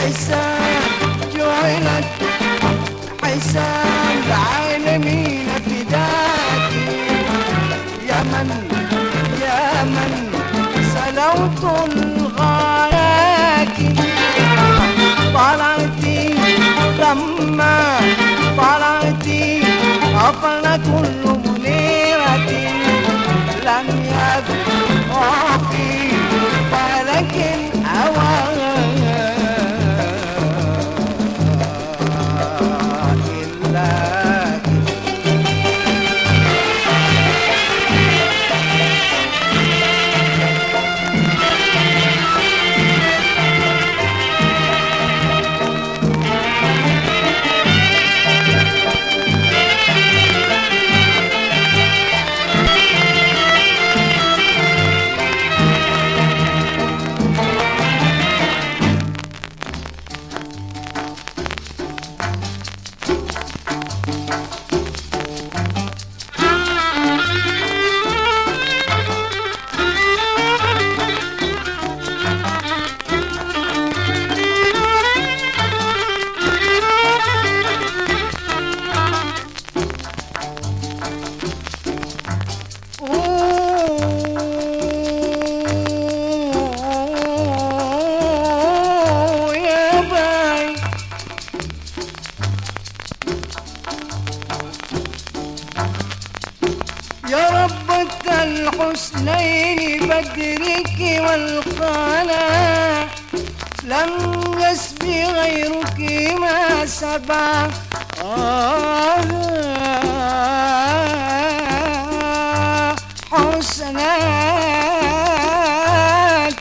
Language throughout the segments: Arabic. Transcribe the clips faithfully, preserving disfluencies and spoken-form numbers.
حساب جعلت حساب العالمين فداكي يا من يا من سلوت الغايات طلعتي لما طلعتي أفل كل منيرة لم يبقى في فلك الهوى الحسنين بدرك والقنا لم يسبي غيرك ما سبى آه حسناك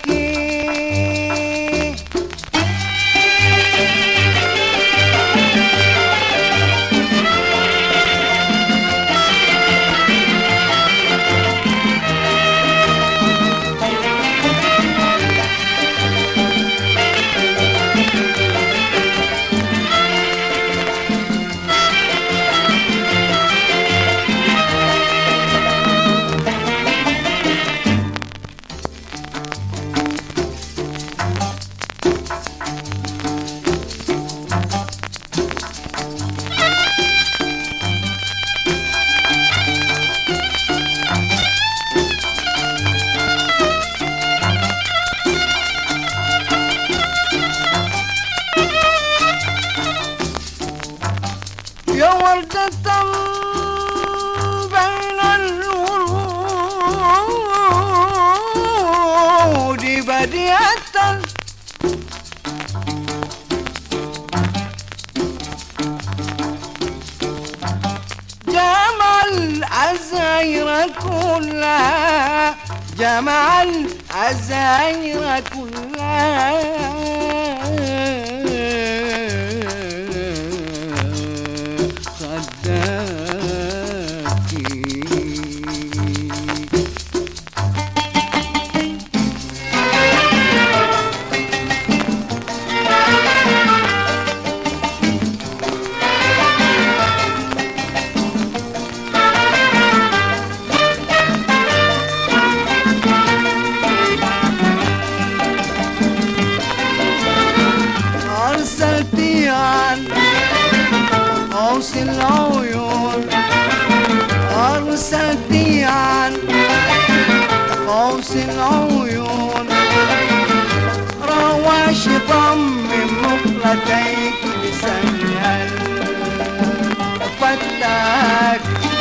يا وردة بين الورود بديعة جمع العزاير كلها جمع العزاير كلها أرسلتي عن قوس العيون أرسلتي عن قوس العيون رواش ضم مقلتيك بسنها الفتاك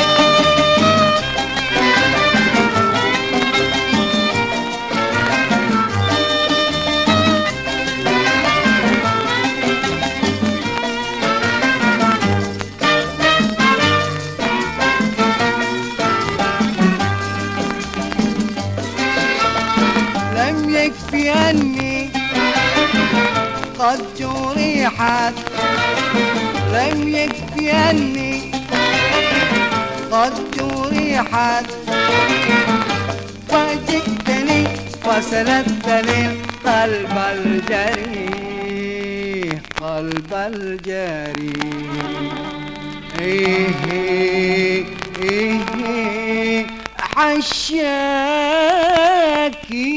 يكفي أني قد جرحت لم يكفي أني قد جرحت وجئتني وسلبت لي قلب الجريح قلب الجريح إيه إيه حشاكي